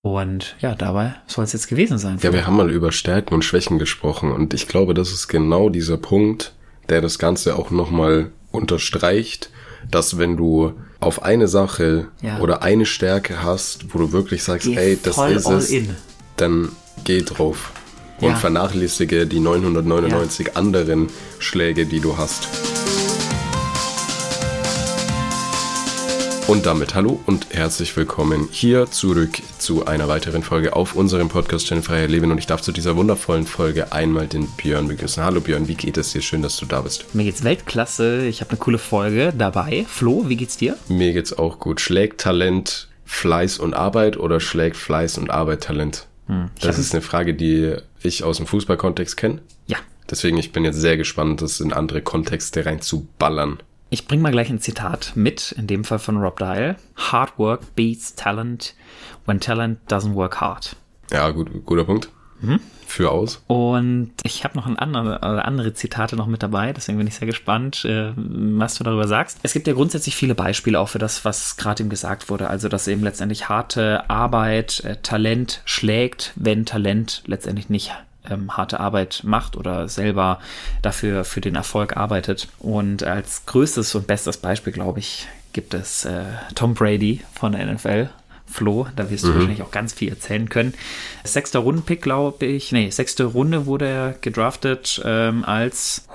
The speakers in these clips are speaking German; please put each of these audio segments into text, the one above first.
Und ja, dabei soll es jetzt gewesen sein. Ja, wir haben mal über Stärken und Schwächen gesprochen und ich glaube, das ist genau dieser Punkt, der das Ganze auch nochmal unterstreicht, dass wenn du auf eine Sache oder eine Stärke hast, wo du wirklich sagst, ey, das ist es, dann geh drauf und vernachlässige die 999 anderen Schläge, die du hast. Und damit hallo und herzlich willkommen hier zurück zu einer weiteren Folge auf unserem Podcast-Channel Freiheit Leben. Und ich darf zu dieser wundervollen Folge einmal den Björn begrüßen. Hallo Björn, wie geht es dir? Schön, dass du da bist. Mir geht's Weltklasse. Ich habe eine coole Folge dabei. Flo, wie geht's dir? Mir geht's auch gut. Schlägt Talent Fleiß und Arbeit oder schlägt Fleiß und Arbeit Talent? Das ist eine Frage, die ich aus dem Fußballkontext kenne. Ja. Deswegen, ich bin jetzt sehr gespannt, das in andere Kontexte reinzuballern. Ich bringe mal gleich ein Zitat mit, in dem Fall von Rob Dial. Hard work beats talent when talent doesn't work hard. Ja, guter Punkt. Für aus. Und ich habe noch andere Zitate noch mit dabei, deswegen bin ich sehr gespannt, was du darüber sagst. Es gibt ja grundsätzlich viele Beispiele auch für das, was gerade eben gesagt wurde. Also, dass eben letztendlich harte Arbeit Talent schlägt, wenn Talent letztendlich nicht harte Arbeit macht oder selber dafür für den Erfolg arbeitet. Und als größtes und bestes Beispiel, glaube ich, gibt es Tom Brady von der NFL. Flo, da wirst du wahrscheinlich auch ganz viel erzählen können. 6. Rundenpick, glaube ich. 6. Runde wurde er gedraftet als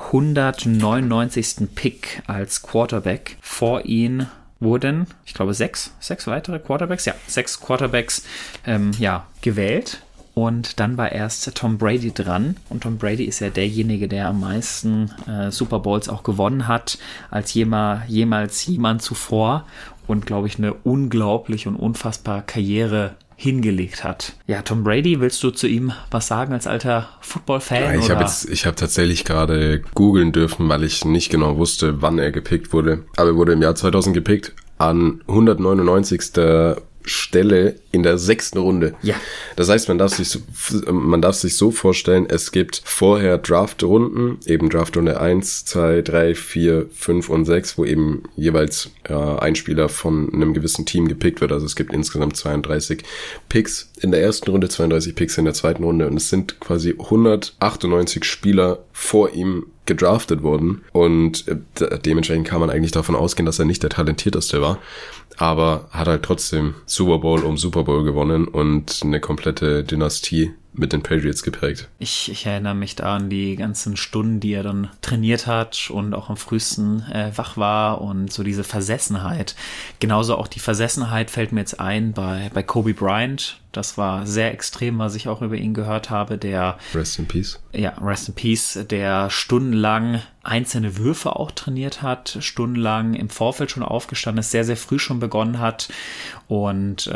199. Pick als Quarterback. Vor ihm wurden, ich glaube, 6 weitere Quarterbacks. Ja, 6 Quarterbacks gewählt. Und dann war erst Tom Brady dran. Und Tom Brady ist ja derjenige, der am meisten Super Bowls auch gewonnen hat, als jemals jemand zuvor. Und, glaube ich, eine unglaubliche und unfassbare Karriere hingelegt hat. Ja, Tom Brady, willst du zu ihm was sagen als alter Football-Fan? Ja, ich habe tatsächlich gerade googeln dürfen, weil ich nicht genau wusste, wann er gepickt wurde. Aber er wurde im Jahr 2000 gepickt an 199. Stelle in der 6. Runde. Ja. Das heißt, man darf sich so vorstellen, es gibt vorher Draftrunden, eben Draftrunde 1, 2, 3, 4, 5 und 6, wo eben jeweils ein Spieler von einem gewissen Team gepickt wird. Also es gibt insgesamt 32 Picks in der ersten Runde, 32 Picks in der zweiten Runde und es sind quasi 198 Spieler vor ihm gedraftet worden und dementsprechend kann man eigentlich davon ausgehen, dass er nicht der talentierteste war, aber hat halt trotzdem Super Bowl um Super Bowl gewonnen und eine komplette Dynastie mit den Patriots geprägt. Ich erinnere mich da an die ganzen Stunden, die er dann trainiert hat und auch am frühesten wach war und so diese Versessenheit. Genauso auch die Versessenheit fällt mir jetzt ein bei Kobe Bryant. Das war sehr extrem, was ich auch über ihn gehört habe. Der Rest in Peace. Ja, Rest in Peace, der stundenlang einzelne Würfe auch trainiert hat, stundenlang im Vorfeld schon aufgestanden ist, sehr, sehr früh schon begonnen hat und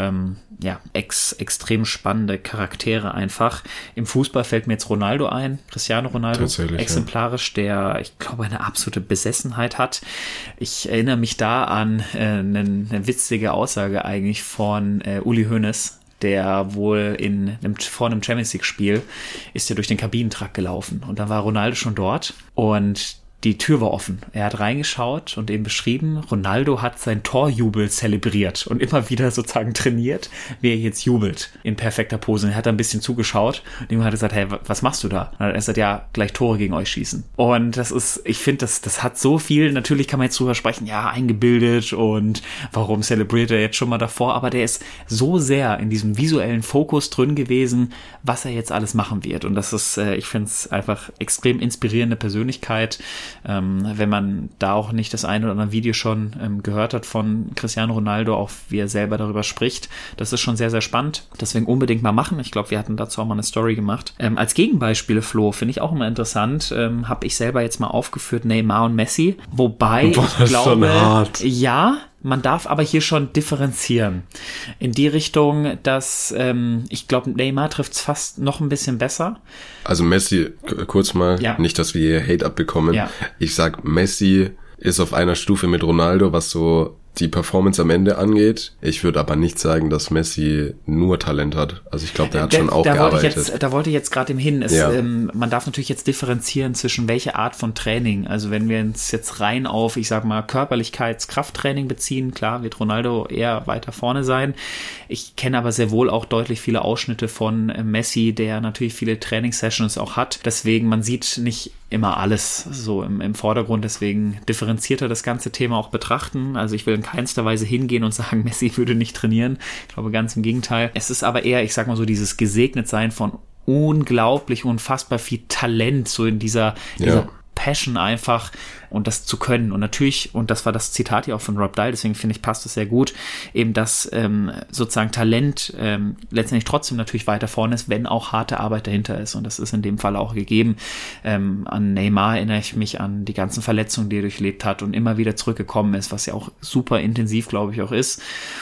extrem spannende Charaktere einfach. Im Fußball fällt mir jetzt Ronaldo ein, Cristiano Ronaldo, exemplarisch, der, ich glaube, eine absolute Besessenheit hat. Ich erinnere mich da an eine witzige Aussage eigentlich von Uli Hoeneß, der wohl vor einem Champions League Spiel ist er durch den Kabinentrakt gelaufen und dann war Ronaldo schon dort und die Tür war offen. Er hat reingeschaut und eben beschrieben, Ronaldo hat sein Torjubel zelebriert und immer wieder sozusagen trainiert, wie er jetzt jubelt in perfekter Pose. Und er hat da ein bisschen zugeschaut und ihm hat er gesagt, hey, was machst du da? Und dann hat er gesagt, ja, gleich Tore gegen euch schießen. Und das ist, ich finde, das hat so viel, natürlich kann man jetzt drüber sprechen, ja, eingebildet und warum zelebriert er jetzt schon mal davor, aber der ist so sehr in diesem visuellen Fokus drin gewesen, was er jetzt alles machen wird. Und das ist, ich finde es einfach extrem inspirierende Persönlichkeit. Wenn man da auch nicht das eine oder andere Video schon gehört hat von Cristiano Ronaldo, auch wie er selber darüber spricht, das ist schon sehr, sehr spannend. Deswegen unbedingt mal machen. Ich glaube, wir hatten dazu auch mal eine Story gemacht. Als Gegenbeispiele, Flo, finde ich auch immer interessant, habe ich selber jetzt mal aufgeführt, Neymar und Messi. Wobei, ich glaube, ja, man darf aber hier schon differenzieren. In die Richtung, dass ich glaube, Neymar trifft es fast noch ein bisschen besser. Also Messi, kurz mal, nicht, dass wir hier Hate abbekommen. Ja. Ich sag, Messi ist auf einer Stufe mit Ronaldo, was so die Performance am Ende angeht. Ich würde aber nicht sagen, dass Messi nur Talent hat. Also ich glaube, der hat schon auch gearbeitet. Da wollte ich jetzt gerade hin. Man darf natürlich jetzt differenzieren zwischen welche Art von Training. Also wenn wir uns jetzt rein auf, ich sag mal, Körperlichkeits-Krafttraining beziehen, klar, wird Ronaldo eher weiter vorne sein. Ich kenne aber sehr wohl auch deutlich viele Ausschnitte von Messi, der natürlich viele Trainingssessions auch hat. Deswegen, man sieht nicht immer alles so im Vordergrund, deswegen differenzierter das ganze Thema auch betrachten. Also ich will in keinster Weise hingehen und sagen, Messi würde nicht trainieren. Ich glaube ganz im Gegenteil. Es ist aber eher, ich sag mal so, dieses Gesegnet-Sein von unglaublich, unfassbar viel Talent, so in dieser Passion einfach und das zu können. Und natürlich, und das war das Zitat hier auch von Rob Dial, deswegen finde ich, passt das sehr gut, eben dass sozusagen Talent letztendlich trotzdem natürlich weiter vorne ist, wenn auch harte Arbeit dahinter ist. Und das ist in dem Fall auch gegeben. An Neymar erinnere ich mich an die ganzen Verletzungen, die er durchlebt hat und immer wieder zurückgekommen ist, was ja auch super intensiv, glaube ich, auch ist.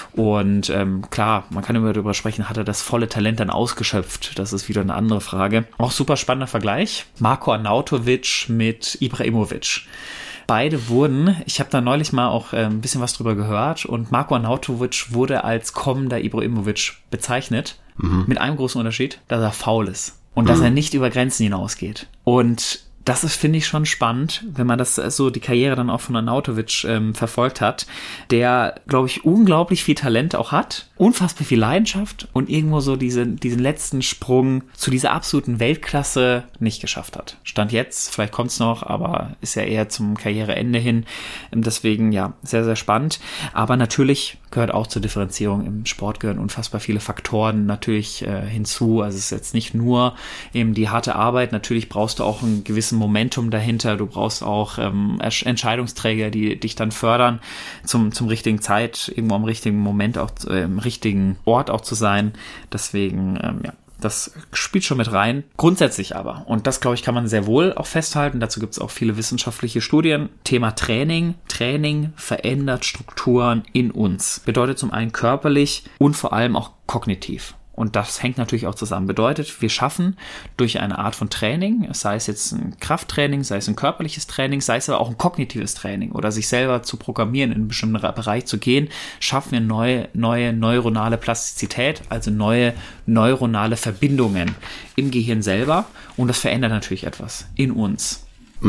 Und klar, man kann immer darüber sprechen, hat er das volle Talent dann ausgeschöpft? Das ist wieder eine andere Frage. Auch super spannender Vergleich. Marko Arnautovic mit Ibrahimovic. Beide wurden, ich habe da neulich mal auch ein bisschen was drüber gehört, und Marko Arnautovic wurde als kommender Ibrahimovic bezeichnet, mit einem großen Unterschied, dass er faul ist und dass er nicht über Grenzen hinausgeht. Und das ist, finde ich, schon spannend, wenn man das so die Karriere dann auch von Arnautovic verfolgt hat, der, glaube ich, unglaublich viel Talent auch hat, unfassbar viel Leidenschaft und irgendwo so diesen letzten Sprung zu dieser absoluten Weltklasse nicht geschafft hat. Stand jetzt, vielleicht kommt's noch, aber ist ja eher zum Karriereende hin. Deswegen, ja, sehr, sehr spannend. Aber natürlich gehört auch zur Differenzierung im Sport, gehören unfassbar viele Faktoren natürlich hinzu. Also es ist jetzt nicht nur eben die harte Arbeit, natürlich brauchst du auch einen gewissen Momentum dahinter, du brauchst auch Entscheidungsträger, die dich dann fördern, zum richtigen Zeit, irgendwo am richtigen Moment auch im richtigen Ort auch zu sein. Deswegen, das spielt schon mit rein. Grundsätzlich aber, und das, glaube ich, kann man sehr wohl auch festhalten, dazu gibt es auch viele wissenschaftliche Studien, Thema Training. Training verändert Strukturen in uns. Bedeutet zum einen körperlich und vor allem auch kognitiv. Und das hängt natürlich auch zusammen. Bedeutet, wir schaffen durch eine Art von Training, sei es jetzt ein Krafttraining, sei es ein körperliches Training, sei es aber auch ein kognitives Training oder sich selber zu programmieren, in einen bestimmten Bereich zu gehen, schaffen wir neue neuronale Plastizität, also neue neuronale Verbindungen im Gehirn selber. Und das verändert natürlich etwas in uns.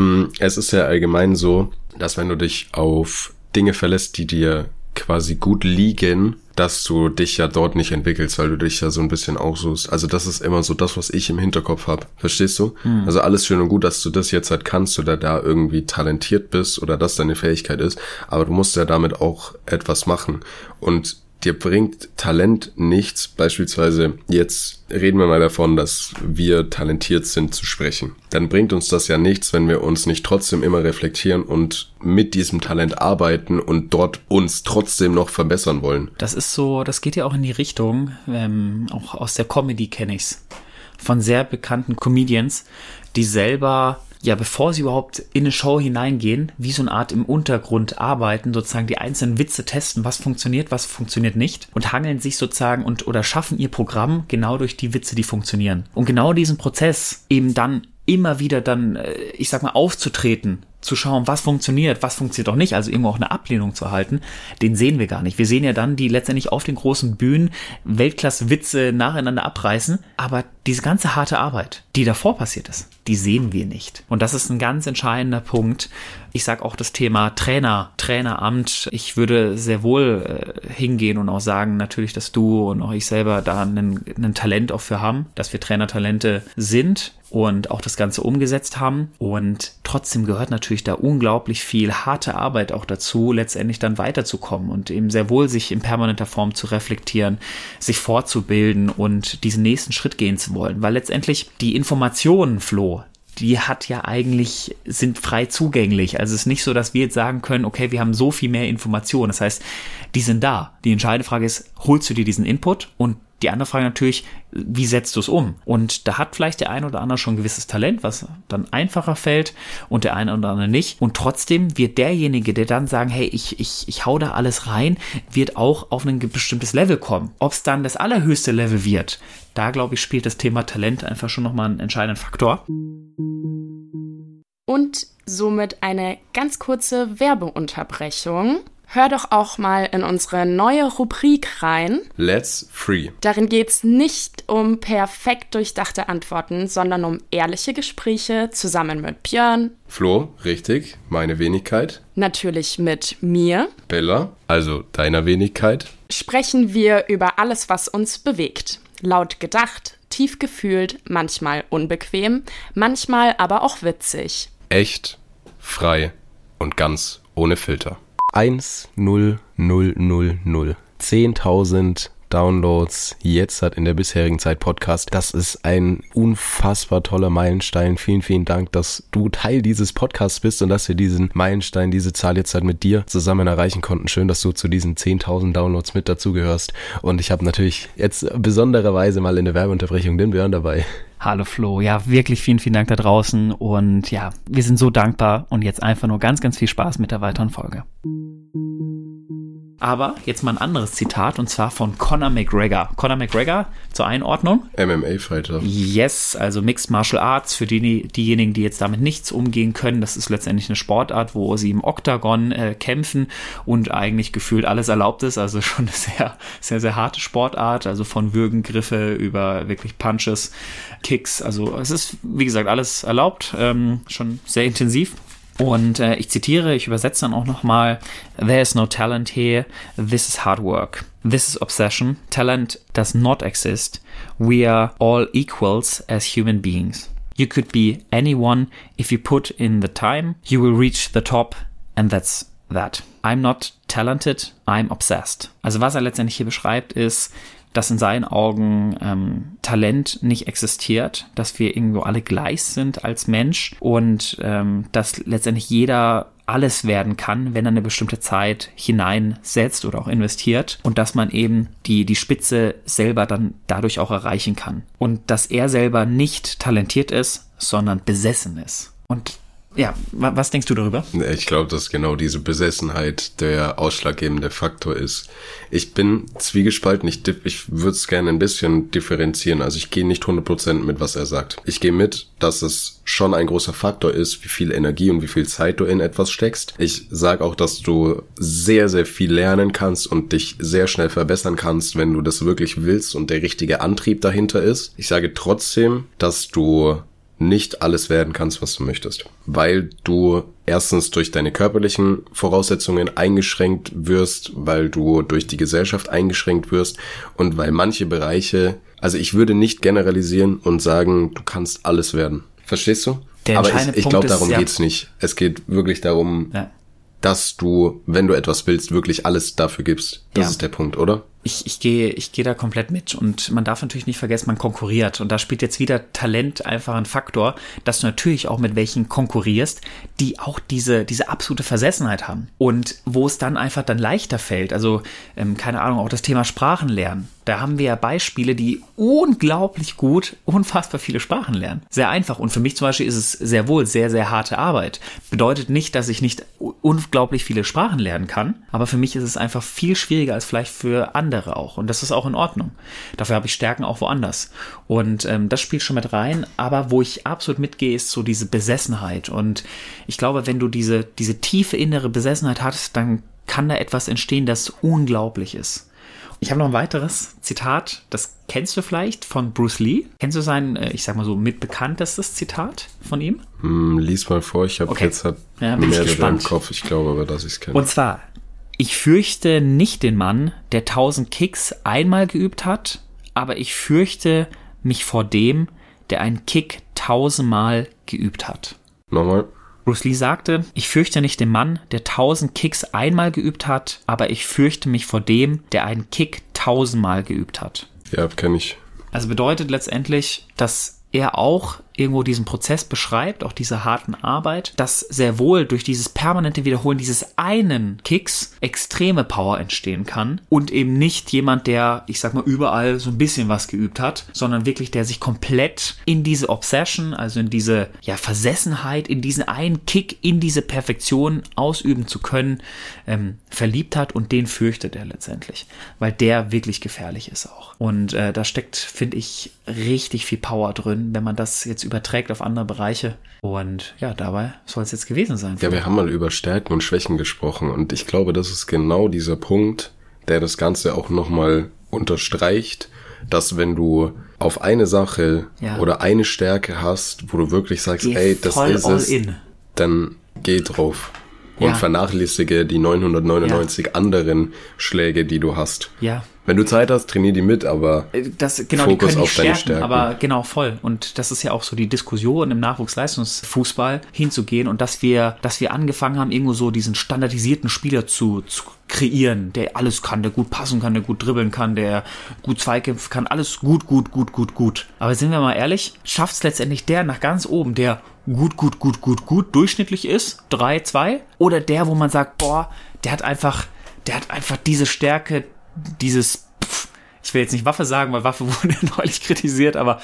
Es ist ja allgemein so, dass wenn du dich auf Dinge verlässt, die dir quasi gut liegen, dass du dich ja dort nicht entwickelst, weil du dich ja so ein bisschen aussuchst. Also das ist immer so das, was ich im Hinterkopf habe. Verstehst du? Also alles schön und gut, dass du das jetzt halt kannst oder da irgendwie talentiert bist oder das deine Fähigkeit ist, aber du musst ja damit auch etwas machen. Und dir bringt Talent nichts. Beispielsweise, jetzt reden wir mal davon, dass wir talentiert sind zu sprechen. Dann bringt uns das ja nichts, wenn wir uns nicht trotzdem immer reflektieren und mit diesem Talent arbeiten und dort uns trotzdem noch verbessern wollen. Das ist so, das geht ja auch in die Richtung, auch aus der Comedy kenne ich's, von sehr bekannten Comedians, die selber, ja, bevor sie überhaupt in eine Show hineingehen, wie so eine Art im Untergrund arbeiten, sozusagen die einzelnen Witze testen, was funktioniert nicht, und hangeln sich sozusagen oder schaffen ihr Programm genau durch die Witze, die funktionieren. Und genau diesen Prozess eben dann immer wieder dann, ich sag mal, aufzutreten, zu schauen, was funktioniert auch nicht, also irgendwo auch eine Ablehnung zu erhalten, den sehen wir gar nicht. Wir sehen ja dann, die letztendlich auf den großen Bühnen Weltklasse-Witze nacheinander abreißen, aber diese ganze harte Arbeit, die davor passiert ist, die sehen wir nicht. Und das ist ein ganz entscheidender Punkt. Ich sage auch das Thema Traineramt. Ich würde sehr wohl hingehen und auch sagen, natürlich, dass du und auch ich selber da ein Talent auch für haben, dass wir Trainertalente sind und auch das Ganze umgesetzt haben. Und trotzdem gehört natürlich da unglaublich viel harte Arbeit auch dazu, letztendlich dann weiterzukommen und eben sehr wohl sich in permanenter Form zu reflektieren, sich fortzubilden und diesen nächsten Schritt gehen zu wollen. Weil letztendlich die Informationen, Flo, die sind frei zugänglich. Also es ist nicht so, dass wir jetzt sagen können, okay, wir haben so viel mehr Informationen. Das heißt, die sind da. Die entscheidende Frage ist, holst du dir diesen Input? Und die andere Frage natürlich, wie setzt du es um? Und da hat vielleicht der eine oder andere schon ein gewisses Talent, was dann einfacher fällt, und der eine oder andere nicht. Und trotzdem wird derjenige, der dann sagen, hey, ich hau da alles rein, wird auch auf ein bestimmtes Level kommen. Ob es dann das allerhöchste Level wird, da glaube ich, spielt das Thema Talent einfach schon nochmal einen entscheidenden Faktor. Und somit eine ganz kurze Werbeunterbrechung. hör doch auch mal in unsere neue Rubrik rein. Let's Free. Darin geht's nicht um perfekt durchdachte Antworten, sondern um ehrliche Gespräche zusammen mit Björn. Flo, richtig, meine Wenigkeit. Natürlich mit mir. Bella, also deiner Wenigkeit. Sprechen wir über alles, was uns bewegt. Laut gedacht, tief gefühlt, manchmal unbequem, manchmal aber auch witzig. Echt, frei und ganz ohne Filter. 1000. 10.000 Downloads jetzt hat in der bisherigen Zeit Podcast. Das ist ein unfassbar toller Meilenstein. Vielen, vielen Dank, dass du Teil dieses Podcasts bist und dass wir diesen Meilenstein, diese Zahl jetzt halt mit dir zusammen erreichen konnten. Schön, dass du zu diesen 10.000 Downloads mit dazugehörst. Und ich habe natürlich jetzt besondererweise mal in der Werbeunterbrechung den Björn dabei. Hallo Flo, ja wirklich vielen, vielen Dank da draußen und ja, wir sind so dankbar und jetzt einfach nur ganz, ganz viel Spaß mit der weiteren Folge. Aber jetzt mal ein anderes Zitat und zwar von Conor McGregor. Conor McGregor, zur Einordnung. MMA-Fighter. Yes, also Mixed Martial Arts für diejenigen, die jetzt damit nichts umgehen können. Das ist letztendlich eine Sportart, wo sie im Oktagon kämpfen und eigentlich gefühlt alles erlaubt ist. Also schon eine sehr, sehr, sehr harte Sportart. Also von Würgengriffe über wirklich Punches, Kicks. Also es ist, wie gesagt, alles erlaubt. Schon sehr intensiv. Und ich zitiere, ich übersetze dann auch nochmal: There is no talent here, this is hard work. This is obsession. Talent does not exist. We are all equals as human beings. You could be anyone if you put in the time. You will reach the top and that's that. I'm not talented, I'm obsessed. Also was er letztendlich hier beschreibt ist, dass in seinen Augen Talent nicht existiert, dass wir irgendwo alle gleich sind als Mensch und dass letztendlich jeder alles werden kann, wenn er eine bestimmte Zeit hineinsetzt oder auch investiert und dass man eben die Spitze selber dann dadurch auch erreichen kann. Und dass er selber nicht talentiert ist, sondern besessen ist. Und ja, was denkst du darüber? Ich glaube, dass genau diese Besessenheit der ausschlaggebende Faktor ist. Ich bin zwiegespalten. Ich würde es gerne ein bisschen differenzieren. Also ich gehe nicht 100% mit, was er sagt. Ich gehe mit, dass es schon ein großer Faktor ist, wie viel Energie und wie viel Zeit du in etwas steckst. Ich sage auch, dass du sehr, sehr viel lernen kannst und dich sehr schnell verbessern kannst, wenn du das wirklich willst und der richtige Antrieb dahinter ist. Ich sage trotzdem, dass du nicht alles werden kannst, was du möchtest, weil du erstens durch deine körperlichen Voraussetzungen eingeschränkt wirst, weil du durch die Gesellschaft eingeschränkt wirst und weil manche Bereiche, also ich würde nicht generalisieren und sagen, du kannst alles werden. Verstehst du? Aber ich glaube, darum geht's nicht. Es geht wirklich darum, dass du, wenn du etwas willst, wirklich alles dafür gibst. Das ist der Punkt, oder? Ich gehe da komplett mit und man darf natürlich nicht vergessen, man konkurriert und da spielt jetzt wieder Talent einfach ein Faktor, dass du natürlich auch mit welchen konkurrierst, die auch diese absolute Versessenheit haben und wo es dann einfach dann leichter fällt, also keine Ahnung, auch das Thema Sprachen lernen. Da haben wir ja Beispiele, die unglaublich gut, unfassbar viele Sprachen lernen. Sehr einfach und für mich zum Beispiel ist es sehr wohl sehr, sehr harte Arbeit. Bedeutet nicht, dass ich nicht unglaublich viele Sprachen lernen kann, aber für mich ist es einfach viel schwieriger als vielleicht für andere auch. Und das ist auch in Ordnung. Dafür habe ich Stärken auch woanders. Und das spielt schon mit rein. Aber wo ich absolut mitgehe, ist so diese Besessenheit. Und ich glaube, wenn du diese tiefe innere Besessenheit hast, dann kann da etwas entstehen, das unglaublich ist. Ich habe noch ein weiteres Zitat, das kennst du vielleicht, von Bruce Lee. Kennst du sein, ich sag mal so, mitbekanntestes Zitat von ihm? Lies mal vor, ich habe jetzt mehrere im Kopf. Ich glaube aber, dass ich es kenne. Und zwar: Ich fürchte nicht den Mann, der 1000 Kicks einmal geübt hat, aber ich fürchte mich vor dem, der einen Kick 1000-mal geübt hat. Nochmal. Bruce Lee sagte: Ich fürchte nicht den Mann, der 1000 Kicks einmal geübt hat, aber ich fürchte mich vor dem, der einen Kick 1000-mal geübt hat. Ja, kenne ich. Also bedeutet letztendlich, dass er auch irgendwo diesen Prozess beschreibt, auch diese harten Arbeit, dass sehr wohl durch dieses permanente Wiederholen dieses einen Kicks extreme Power entstehen kann und eben nicht jemand, der, ich sag mal, überall so ein bisschen was geübt hat, sondern wirklich, der sich komplett in diese Obsession, also in diese Versessenheit, in diesen einen Kick, in diese Perfektion ausüben zu können, verliebt hat und den fürchtet er letztendlich, weil der wirklich gefährlich ist auch. Und da steckt, finde ich, richtig viel Power drin wenn man das jetzt überträgt auf andere Bereiche. Und ja, dabei soll es jetzt gewesen sein. Ja, wir haben mal über Stärken und Schwächen gesprochen und ich glaube, das ist genau dieser Punkt, der das Ganze auch nochmal unterstreicht, dass wenn du auf eine Sache oder eine Stärke hast, wo du wirklich sagst, ey, das ist es, dann geh drauf. Und vernachlässige die 999 anderen Schläge, die du hast. Ja. Wenn du Zeit hast, trainier die mit, aber Fokus auf deine Stärken. Aber genau, voll. Und das ist ja auch so die Diskussion im Nachwuchsleistungsfußball hinzugehen und dass wir angefangen haben, irgendwo so diesen standardisierten Spieler zu kreieren, der alles kann, der gut passen kann, der gut dribbeln kann, der gut zweikämpfen kann, alles gut. Aber sind wir mal ehrlich, schafft es letztendlich der nach ganz oben, der gut durchschnittlich ist, 3-2, oder der, wo man sagt, boah, der hat einfach diese Stärke, dieses, ich will jetzt nicht Waffe sagen, weil Waffe wurde neulich kritisiert, aber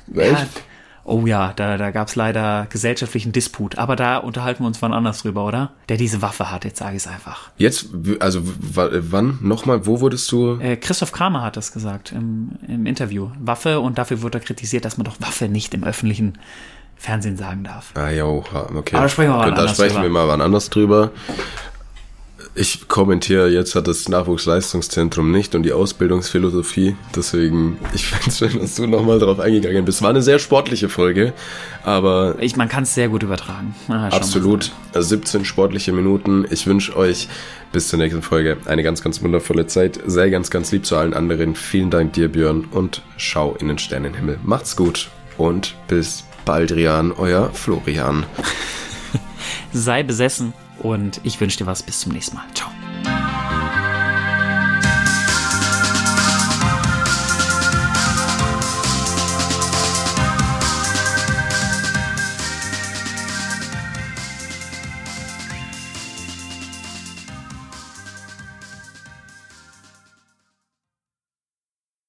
da gab es leider gesellschaftlichen Disput, aber da unterhalten wir uns wann anders drüber, oder? Der diese Waffe hat, jetzt sage ich es einfach. Jetzt, also wann nochmal, wo wurdest du? Christoph Kramer hat das gesagt im Interview. Waffe, und dafür wurde er kritisiert, dass man doch Waffe nicht im öffentlichen Fernsehen sagen darf. Ah ja, okay. Aber da sprechen wir mal wann anders drüber. Ich kommentiere, jetzt hat das Nachwuchsleistungszentrum nicht und die Ausbildungsphilosophie, deswegen, ich finde es schön, dass du nochmal drauf eingegangen bist. War eine sehr sportliche Folge, aber... Man kann es sehr gut übertragen. Absolut, 17 sportliche Minuten. Ich wünsche euch bis zur nächsten Folge eine ganz, ganz wundervolle Zeit. Sei ganz, ganz lieb zu allen anderen. Vielen Dank dir, Björn, und schau in den Sternenhimmel. Macht's gut und bis Baldrian, euer Florian. Sei besessen. Und ich wünsche dir was. Bis zum nächsten Mal. Ciao.